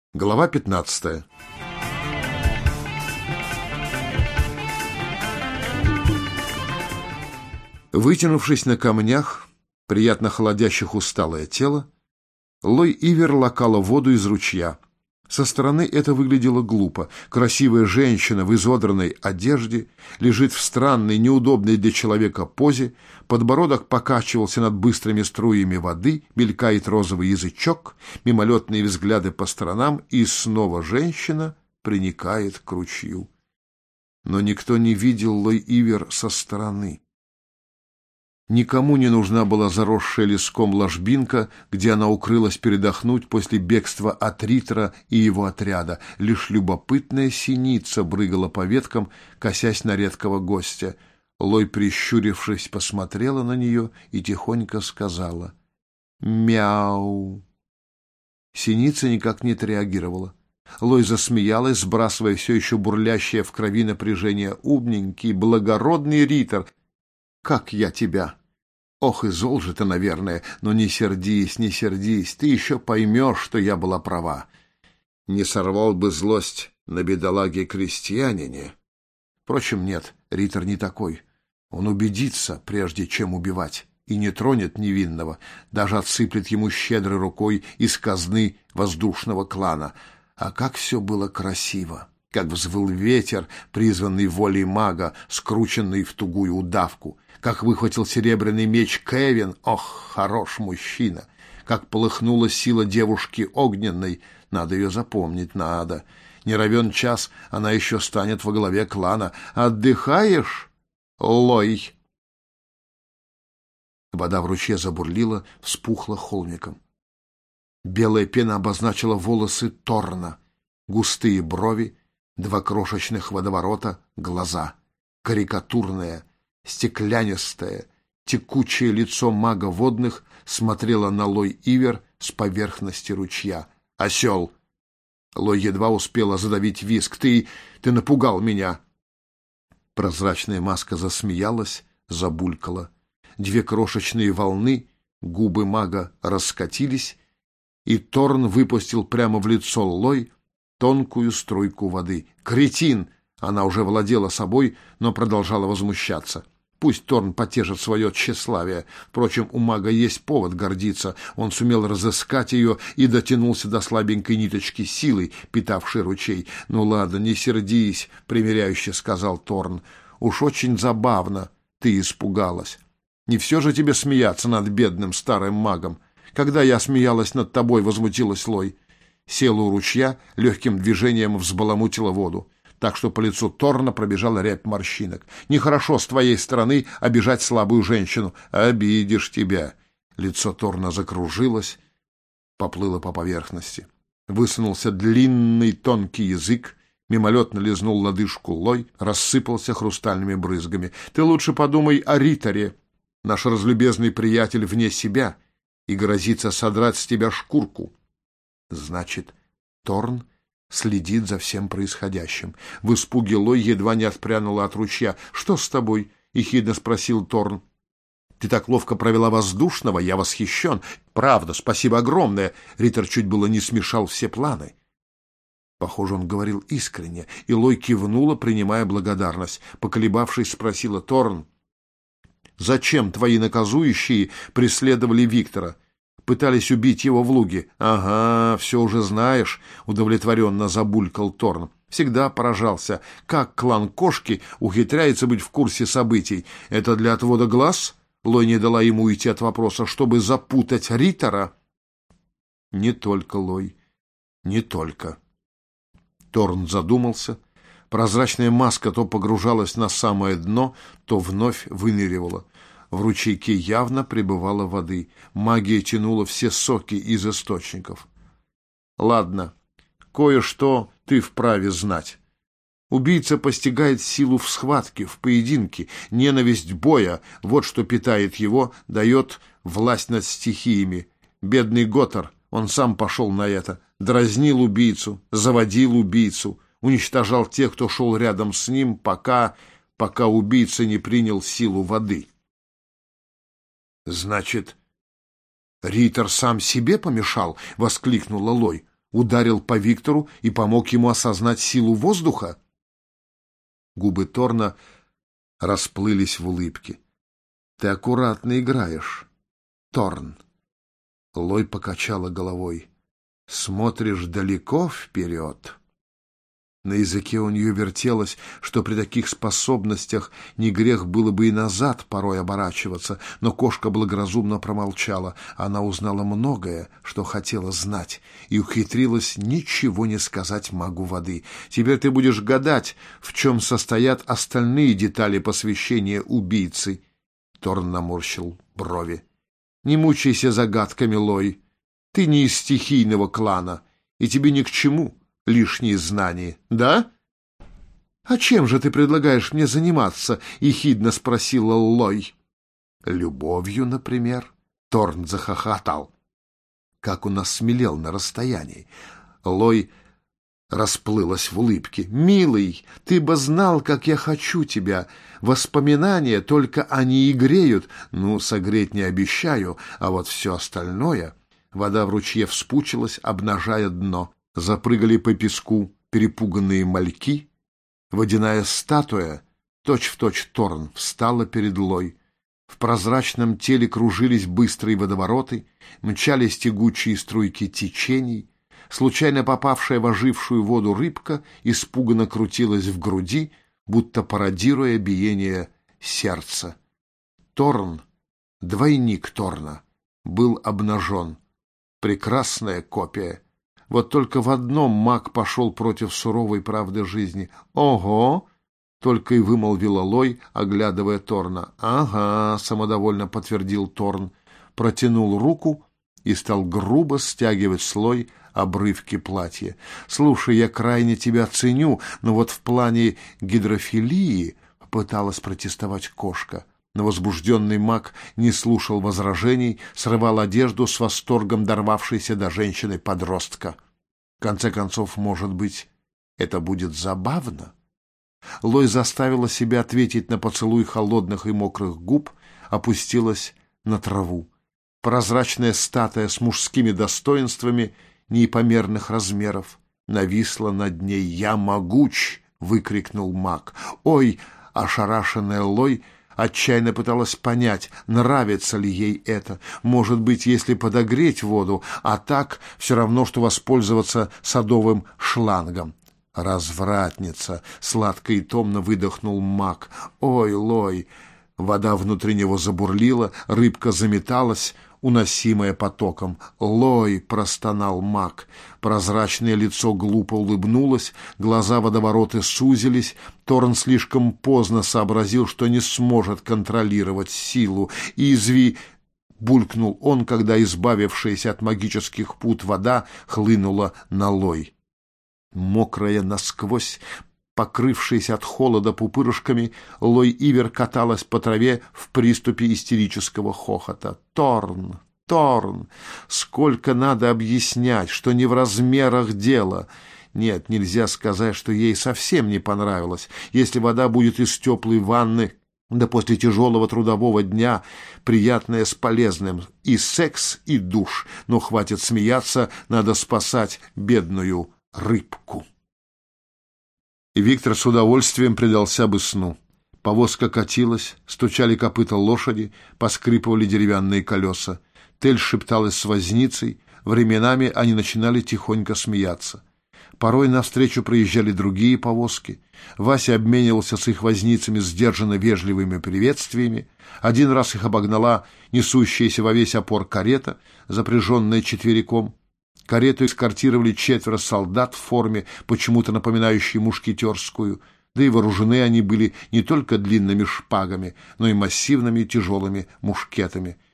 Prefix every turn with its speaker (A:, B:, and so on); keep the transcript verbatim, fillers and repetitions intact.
A: Глава пятнадцатая. Вытянувшись на камнях, приятно холодящих усталое тело, Лой Ивер лакала воду из ручья. Со стороны это выглядело глупо. Красивая женщина в изодранной одежде лежит в странной, неудобной для человека позе, подбородок покачивался над быстрыми струями воды, мелькает розовый язычок, мимолетные взгляды по сторонам, и снова женщина приникает к ручью. Но никто не видел Лой Ивер со стороны. Никому не нужна была заросшая леском ложбинка, где она укрылась передохнуть после бегства от Риттера и его отряда. Лишь любопытная синица брыгала по веткам, косясь на редкого гостя. Лой, прищурившись, посмотрела на нее и тихонько сказала: «Мяу». Синица никак не отреагировала. Лой засмеялась, сбрасывая все еще бурлящее в крови напряжение. «Умненький, благородный Риттер! Как я тебя!» «Ох, и зол же ты, наверное, но не сердись, не сердись, ты еще поймешь, что я была права. Не сорвал бы злость на бедолаге-крестьянине». Впрочем, нет, Риттер не такой. Он убедится, прежде чем убивать, и не тронет невинного, даже отсыплет ему щедрой рукой из казны воздушного клана. А как все было красиво! Как взвыл ветер, призванный волей мага, скрученный в тугую удавку, как выхватил серебряный меч Кевин, ох, хорош мужчина, как полыхнула сила девушки огненной, надо ее запомнить, надо. Не равен час, она еще станет во главе клана. Отдыхаешь, Лой? Вода в ручье забурлила, вспухла холмиком. Белая пена обозначила волосы Торна, густые брови, два крошечных водоворота, глаза, карикатурное, стеклянистое, текучее лицо мага водных смотрело на Лой Ивер с поверхности ручья. «Осел!» Лой едва успела задавить визг. «Ты... ты напугал меня!» Прозрачная маска засмеялась, забулькала. Две крошечные волны, губы мага раскатились, и Торн выпустил прямо в лицо Лой тонкую струйку воды. «Кретин!» Она уже владела собой, но продолжала возмущаться. Пусть Торн потешит свое тщеславие. Впрочем, у мага есть повод гордиться. Он сумел разыскать ее и дотянулся до слабенькой ниточки силы, питавшей ручей. «Ну ладно, не сердись», — примиряюще сказал Торн. «Уж очень забавно ты испугалась. Не все же тебе смеяться над бедным старым магом. Когда я смеялась над тобой», — возмутилась Лой. Села у ручья, легким движением взбаламутила воду, так что по лицу Торна пробежала рябь морщинок. «Нехорошо с твоей стороны обижать слабую женщину. Обидишь тебя». Лицо Торна закружилось, поплыло по поверхности. Высунулся длинный тонкий язык, мимолетно лизнул лодыжку Лой, рассыпался хрустальными брызгами. «Ты лучше подумай о Риттере. Наш разлюбезный приятель вне себя и грозится содрать с тебя шкурку». Значит, Торн следит за всем происходящим. В испуге Лой едва не отпрянула от ручья. «Что с тобой?» — ехидно спросил Торн. «Ты так ловко провела воздушного, я восхищен. Правда, спасибо огромное». Риттер чуть было не смешал все планы. Похоже, он говорил искренне, и Лой кивнула, принимая благодарность. Поколебавшись, спросила: «Торн, зачем твои наказующие преследовали Виктора? Пытались убить его в луге». «Ага, все уже знаешь», — удовлетворенно забулькал Торн. Всегда поражался, как клан Кошки ухитряется быть в курсе событий. «Это для отвода глаз?» — Лой не дала ему уйти от вопроса. «Чтобы запутать Риттера?» «Не только, Лой, не только». Торн задумался. Прозрачная маска то погружалась на самое дно, то вновь выныривала. В ручейке явно прибывало воды. Магия тянула все соки из источников. «Ладно, кое-что ты вправе знать. Убийца постигает силу в схватке, в поединке. Ненависть боя — вот что питает его, дает власть над стихиями. Бедный Готтер, он сам пошел на это. Дразнил убийцу, заводил убийцу, уничтожал тех, кто шел рядом с ним, пока, пока убийца не принял силу воды». «Значит, Риттер сам себе помешал?» — воскликнула Лой. ударил по Виктору и помог ему осознать силу воздуха? Губы Торна расплылись в улыбке. Ты аккуратно играешь, Торн. Лой покачала головой. Смотришь далеко вперед. На языке у нее вертелось, что при таких способностях не грех было бы и назад порой оборачиваться, но кошка благоразумно промолчала. Она узнала многое, что хотела знать, и ухитрилась ничего не сказать магу воды. Теперь ты будешь гадать, в чем состоят остальные детали посвящения убийцы. Торн наморщил брови. Не мучайся загадками, Лой. Ты не из стихийного клана, и тебе ни к чему лишние знания, да? — А чем же ты предлагаешь мне заниматься? — ехидно спросила Лой. — Любовью, например. Торн захохотал. Как он осмелел на расстоянии. Лой расплылась в улыбке. «Милый, ты бы знал, как я хочу тебя. Воспоминания, только они и греют. Ну, согреть не обещаю, а вот все остальное...» Вода в ручье вспучилась, обнажая дно. Запрыгали по песку перепуганные мальки. Водяная статуя, точь-в-точь Торн, встала перед Лой. В прозрачном теле кружились быстрые водовороты, мчались тягучие струйки течений. Случайно попавшая в ожившую воду рыбка испуганно крутилась в груди, будто пародируя биение сердца. Торн, двойник Торна, был обнажен. Прекрасная копия. Вот только в одном маг пошел против суровой правды жизни. «Ого!» — только и вымолвила Лой, оглядывая Торна. «Ага», — самодовольно подтвердил Торн, протянул руку и стал грубо стягивать слой обрывки платья. «Слушай, я крайне тебя ценю, но вот в плане гидрофилии...» — попыталась протестовать кошка. Но возбужденный маг не слушал возражений, срывал одежду с восторгом дорвавшейся до женщины-подростка. В конце концов, может быть, это будет забавно? Лой заставила себя ответить на поцелуй холодных и мокрых губ, опустилась на траву. Прозрачная статуя с мужскими достоинствами непомерных размеров нависла над ней. «Я могуч!» — выкрикнул маг. «Ой!» — ошарашенная Лой отчаянно пыталась понять, нравится ли ей это. Может быть, если подогреть воду, а так все равно, что воспользоваться садовым шлангом. «Развратница!» — сладко и томно выдохнул маг. «Ой, Лой!» Вода внутри него забурлила, рыбка заметалась, уносимая потоком. «Лой!» — простонал маг. Прозрачное лицо глупо улыбнулось, глаза водовороты сузились. Торн слишком поздно сообразил, что не сможет контролировать силу. «Изви!» — булькнул он, когда избавившаяся от магических пут вода хлынула на Лой. Мокрая насквозь, покрывшаяся от холода пупырышками, Лой Ивер каталась по траве в приступе истерического хохота. «Торн! Торн! Сколько надо объяснять, что не в размерах дело!» Нет, нельзя сказать, что ей совсем не понравилось. Если вода будет из теплой ванны, да после тяжелого трудового дня, приятное с полезным, и секс, и душ. Но хватит смеяться, надо спасать бедную рыбку. И Виктор с удовольствием предался бы сну. Повозка катилась, стучали копыта лошади, поскрипывали деревянные колеса. Тель шепталась с возницей, временами они начинали тихонько смеяться. Порой навстречу проезжали другие повозки. Вася обменивался с их возницами сдержанно вежливыми приветствиями. Один раз их обогнала несущаяся во весь опор карета, запряженная четвериком. Карету эскортировали четверо солдат в форме, почему-то напоминающей мушкетерскую, да и вооружены они были не только длинными шпагами, но и массивными тяжелыми мушкетами.